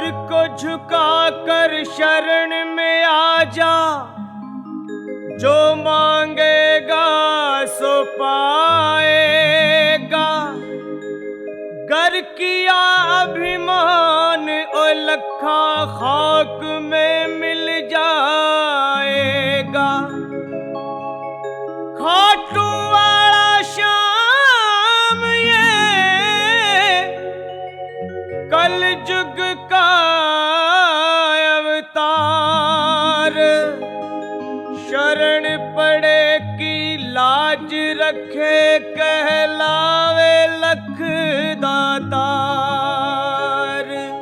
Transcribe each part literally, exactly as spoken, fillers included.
को झुका कर शरण में आ जा, जो मांगेगा सो पाएगा। गर किया अभिमान ओ लखा खाक में मिल जाएगा। खाटू वाला श्याम ये कल जुग का अवतार, शरण पड़े की लाज रखे कहलावे लख दातार।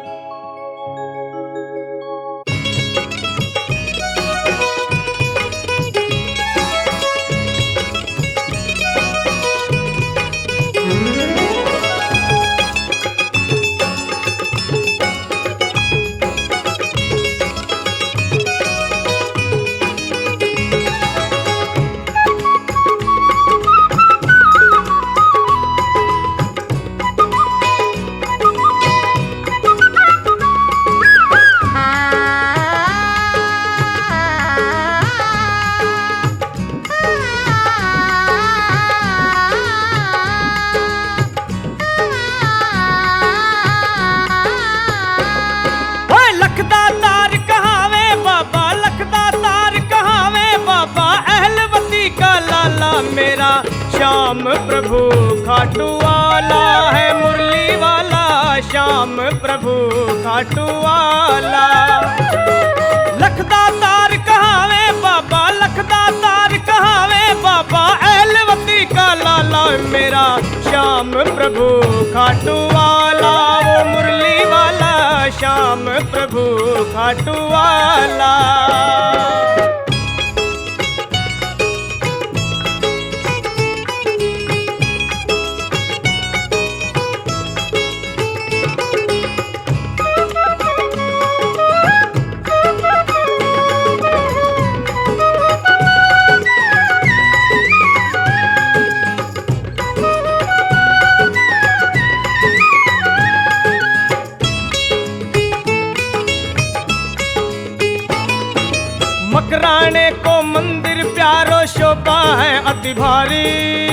मेरा श्याम प्रभु खाटू वाला है, मुरली वाला श्याम प्रभु खाटू वाला। लखदा तार कहावे बाबा, लखदा तार कहावे बाबा, अहलवती का लाला मेरा श्याम प्रभु खाटू वाला। वो मुरली वाला श्याम प्रभु खाटू वाला। मकराने को मंदिर प्यारो शोभा है अति भारी।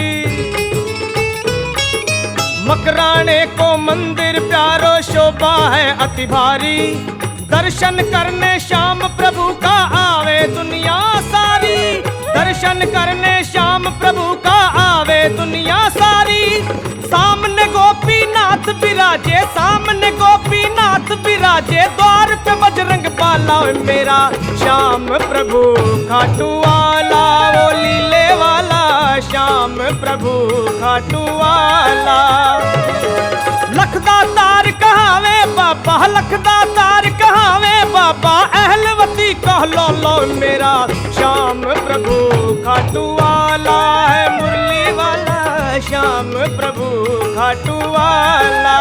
मकराने को मंदिर प्यारो शोभा है अति भारी। दर्शन करने श्याम प्रभु का आवे दुनिया सारी। दर्शन करने श्याम प्रभु का आवे दुनिया सारी। सामने गोपीनाथ विराजे, सामने गोपीनाथ विराजे, द्वार पे बजरंग बाला मेरा श्याम प्रभु खाटू वाला। वो लीले वाला श्याम प्रभु खाटू वाला। लखदा तार कहावे बाबा, लखदा तार कहावे बाबा, अहलवती कह लो लो मेरा श्याम प्रभु खाटू वाला है, मुरली वाला श्याम प्रभु खाटू वाला।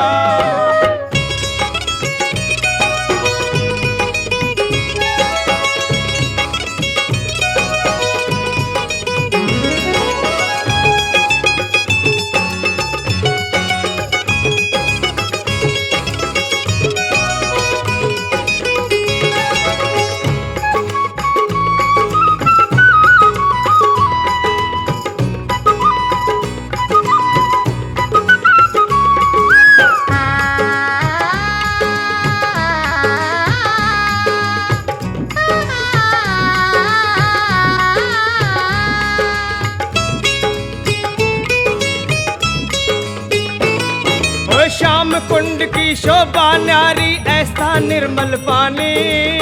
श्याम कुंड की शोभा न्यारी ऐसा निर्मल पानी।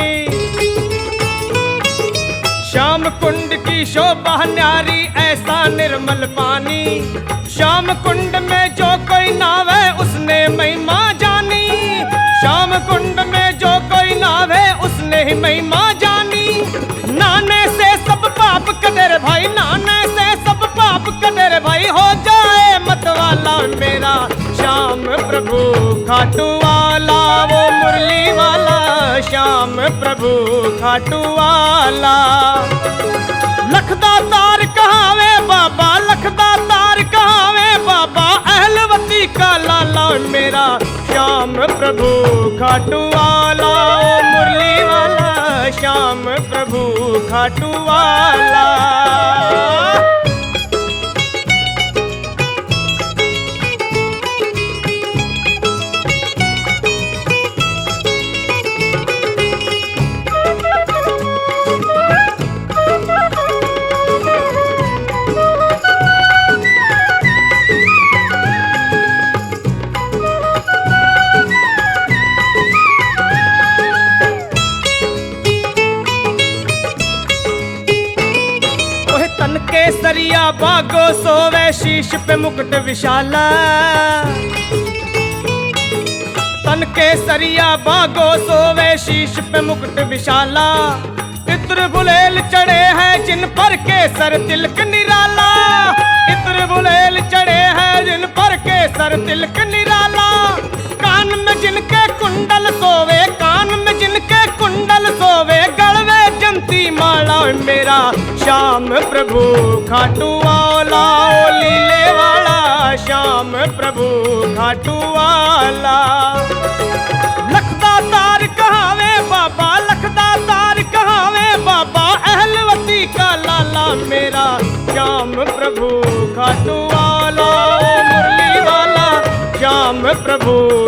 श्याम कुंड की शोभा न्यारी ऐसा निर्मल पानी। श्याम कुंड में जो कोई नावे उसने महिमा जानी। श्याम कुंड में जो कोई नावे उसने ही महिमा जानी। नाने से सब पाप कदर भाई, नाने से सब पाप कदर भाई, हो जाए मतवाला मेरा श्याम प्रभु खाटू वाला। वो मुरली वाला श्याम प्रभु खाटू वाला। लखदा तार कहावे बाबा, लखदा तार कहावे बाबा, अहलवती का लाला मेरा श्याम प्रभु खाटू वाला, ओ मुरली वाला श्याम प्रभु खाटू वाला। तन केसरिया बागो सोवे शीश पे मुकुट विशाला, तन केसरिया बागो सोवे शीश पे मुकुट विशाला। इत्र बुलेल चढ़े हैं जिन पर केसर तिलक निराला, इत्र बुलेल चढ़े हैं जिन पर केसर तिलक निराला। कान में जिनके कुंडल सोवे, कान में जिनके कुंडल सोवे, गलवे जंती माला मेरा श्याम प्रभु खाटू वाला, ओ लीले वाला श्याम प्रभु खाटू वाला। लखदा तार कहावे बाबा, लखदा तार कहावे बाबा, अहलवती का लाला मेरा श्याम प्रभु खाटू वाला, ओ मुरली वाला श्याम प्रभु